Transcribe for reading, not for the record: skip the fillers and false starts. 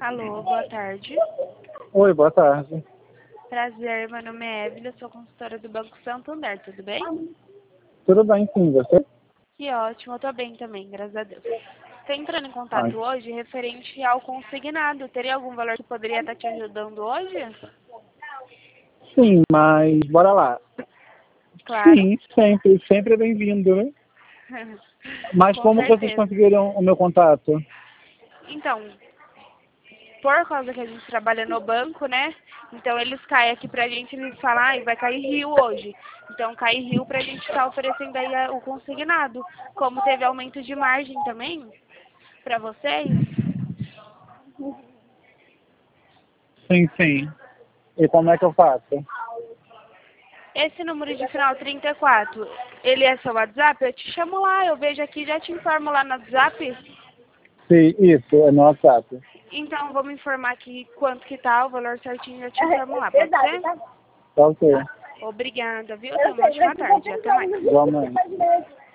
Alô, boa tarde. Oi, boa tarde. Prazer, meu nome é Evelyn, eu sou consultora do Banco Santander, tudo bem? Tudo bem, sim, você? Que ótimo, eu tô bem também, graças a Deus. Estou entrando em Ai, contato hoje referente ao consignado. Teria algum valor que poderia estar te ajudando hoje? sim, mas bora lá. Claro. Sim, sempre é bem-vindo, né? Mas Com como vocês certeza. conseguiram o meu contato? Então, por causa que a gente trabalha no banco, né? Então eles caem aqui pra gente, eles falam, ai, vai cair rio hoje. Então cai rio pra gente estar oferecendo aí o consignado. Como teve aumento de margem também pra vocês, Sim. E como é que eu faço? esse número de final 34, ele é seu WhatsApp? Eu te chamo lá, eu vejo aqui, já te informo lá no WhatsApp. Sim, isso, é no WhatsApp. Então vou me informar aqui quanto que tá, o valor certinho, eu te informo lá, pode ser? Tá ok. Obrigada, viu? Tenha uma ótima tarde. Até mais. Igualmente.